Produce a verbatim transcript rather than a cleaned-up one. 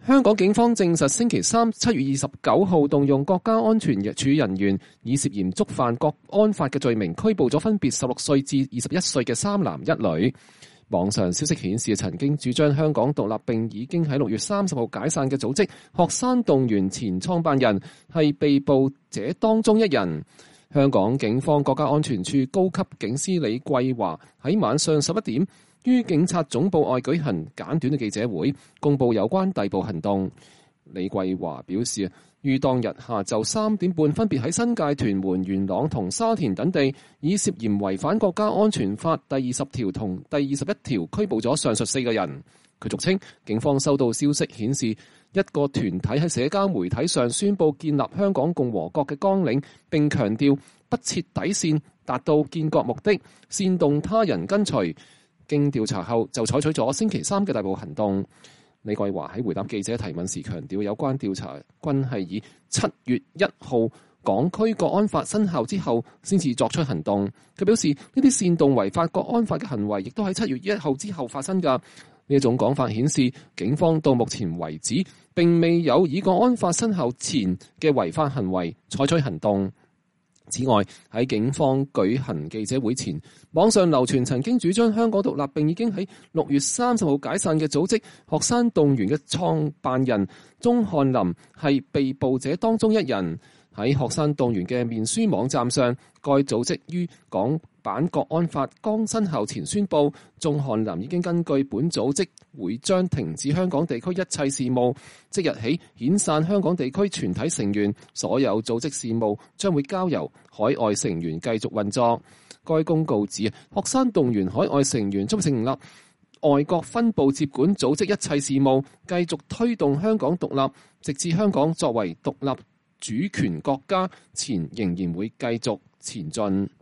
香港警方證實，星期三七月二十九號動用國家安全處人員，以涉嫌觸犯國安法嘅罪名拘捕咗分別十六歲至二十一歲嘅三男一女。網上消息顯示，曾經主張香港獨立並已經喺六月三十號解散嘅組織學生動員前創辦人係被捕者當中一人。香港警方國家安全處高級警司李桂華喺晚上十一點於警察總部外舉行簡短嘅記者會，公布有關逮捕行動。李桂華表示，於當日下晝三點半，分別喺新界、屯門、元朗同沙田等地，以涉嫌違反國家安全法第二十條同第二十一條拘捕咗上述四個人。佢續稱，警方收到消息顯示，一個團體喺社交媒體上宣佈建立香港共和國嘅綱領，並強調不設底線，達到建國目的，煽動他人跟隨。經調查後，就採取咗星期三嘅逮捕行動。李桂華喺回答記者提問時強調，有關調查均係以七月一號港區國安法生效之後先至作出行動。佢表示，呢啲煽動違法國安法嘅行為亦都喺七月一號之後發生㗎。呢一種講法顯示，警方到目前為止並未有以國安法生效前嘅違法行為採取行動。此外，喺警方舉行記者會前，網上流傳曾經主張香港獨立並已經喺六月三十號解散嘅組織學生動員嘅創辦人鍾翰林係被捕者當中一人。喺學生動員嘅面書網站上，該組織於港版國安法剛生效前宣佈，鍾翰林已經根據本組織會將停止香港地區一切事務，即日起遣散香港地區全體成員，所有組織事務將會交由海外成員繼續運作。該公告指，學生動員海外成員將會成立外國分部接管組織一切事務，繼續推動香港獨立，直至香港作為獨立主權國家前，仍然會繼續前進。